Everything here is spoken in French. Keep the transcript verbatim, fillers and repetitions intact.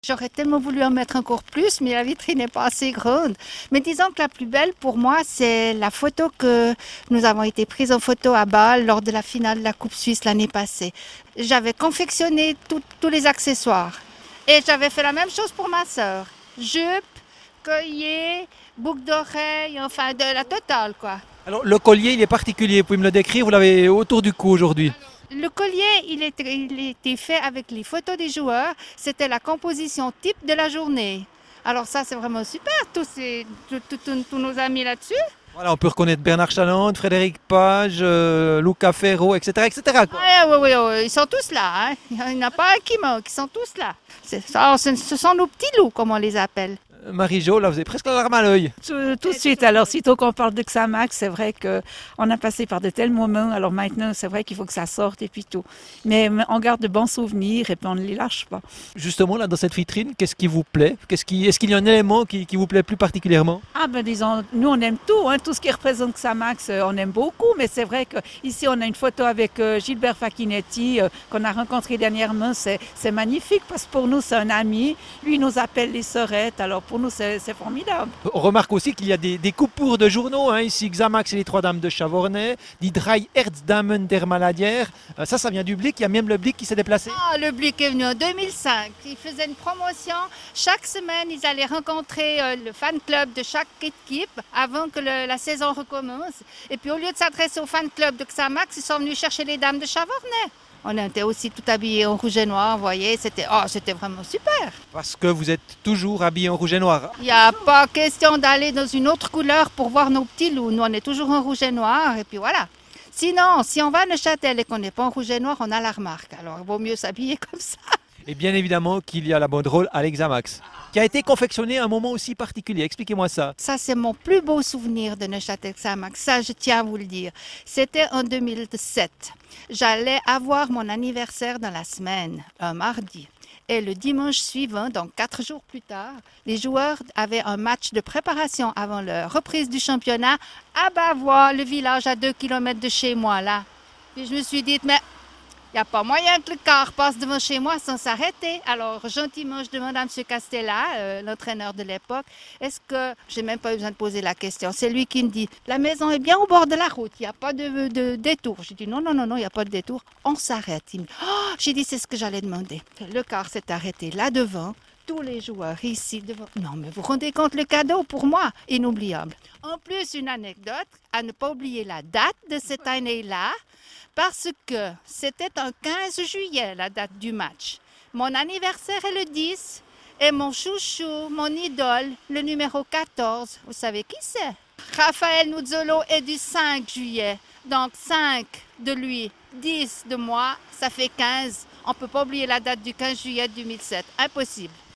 J'aurais tellement voulu en mettre encore plus, mais la vitrine n'est pas assez grande. Mais disons que la plus belle pour moi, c'est la photo que nous avons été prises en photo à Bâle lors de la finale de la Coupe Suisse l'année passée. J'avais confectionné tout- tous les accessoires. Et j'avais fait la même chose pour ma sœur. Jupe, collier, boucle d'oreille, enfin de la totale quoi. Alors le collier, il est particulier, vous pouvez me le décrire, vous l'avez autour du cou aujourd'hui. Le collier, il était, il était fait avec les photos des joueurs. C'était la composition type de la journée. Alors ça, c'est vraiment super, tous, ces, tous, tous- tous- tous nos amis là-dessus. Voilà, on peut reconnaître Bernard Chalante, Frédéric Page, euh, Luca Ferro, et cetera, et cetera quoi. Oui, oui, oui, ils sont tous là. Hein. Il n'y en a pas un qui manque, ils sont tous là. C'est- alors, ce ce sont nos petits loups, comme on les appelle. Euh, Marie-Jo, là, vous avez presque la larme à l'œil. Tout, tout de suite, alors sitôt qu'on parle de Xamax, c'est vrai qu'on a passé par de tels moments, alors maintenant c'est vrai qu'il faut que ça sorte et puis tout. Mais on garde de bons souvenirs et puis on ne les lâche pas. Justement, là, dans cette vitrine, qu'est-ce qui vous plaît? Qu'est-ce qui, Est-ce qu'il y a un élément qui, qui vous plaît plus particulièrement? Ah ben disons, nous on aime tout, hein, tout ce qui représente Xamax, euh, on aime beaucoup, mais c'est vrai qu'ici on a une photo avec euh, Gilbert Facchinetti euh, qu'on a rencontré dernièrement, c'est c'est magnifique parce que pour nous c'est un ami, lui il nous appelle les sœurettes, alors pour nous c'est c'est formidable. On remarque aussi qu'il y a des, des coupures de journaux, hein, ici Xamax et les Trois Dames de Chavornay, Die Drei Erzdamen der Maladière. Euh, ça, ça vient du Blick, il y a même le Blick qui s'est déplacé. Ah, le Blick est venu en deux mille cinq. Ils faisaient une promotion. Chaque semaine, ils allaient rencontrer euh, le fan club de chaque équipe avant que le- la saison recommence. Et puis, au lieu de s'adresser au fan club de Xamax, ils sont venus chercher les dames de Chavornay. On était aussi tout habillés en rouge et noir, vous voyez. C'était oh, c'était vraiment super. Parce que vous êtes toujours habillé en rouge et noir. Il n'y a pas question d'aller dans une autre couleur pour voir nos petits loups. Nous, on est toujours en rouge et noir. Et puis voilà. Sinon, si on va à Neuchâtel et qu'on n'est pas en rouge et noir, on a la remarque. Alors, il vaut mieux s'habiller comme ça. Et bien évidemment qu'il y a la banderole Alex Xamax, qui a été confectionnée à un moment aussi particulier. Expliquez-moi ça. Ça, c'est mon plus beau souvenir de Neuchâtel-Xamax. Ça, je tiens à vous le dire. C'était en deux mille sept. J'allais avoir mon anniversaire dans la semaine, un mardi. Et le dimanche suivant, donc quatre jours plus tard, les joueurs avaient un match de préparation avant leur reprise du championnat à Bavois, le village à deux kilomètres de chez moi, là. Puis je me suis dit, mais il n'y a pas moyen que le car passe devant chez moi sans s'arrêter. Alors, gentiment, je demande à M. Castella, euh, l'entraîneur de l'époque, est-ce que, j'ai même pas eu besoin de poser la question, c'est lui qui me dit, la maison est bien au bord de la route, il n'y a pas de, de détour. J'ai dit, non, non, non, non, il n'y a pas de détour, on s'arrête. Il me dit, oh, j'ai dit, c'est ce que j'allais demander. Le car s'est arrêté là devant, tous les joueurs ici devant. Non, mais vous vous rendez compte le cadeau pour moi, inoubliable. En plus, une anecdote, à ne pas oublier la date de cette année-là, parce que c'était un quinze juillet, la date du match. Mon anniversaire est le dix et mon chouchou, mon idole, le numéro quatorze, vous savez qui c'est? Raphaël Nuzzolo est du cinq juillet. Donc cinq de lui, dix de moi, ça fait quinze. On ne peut pas oublier la date du quinze juillet deux mille sept. Impossible.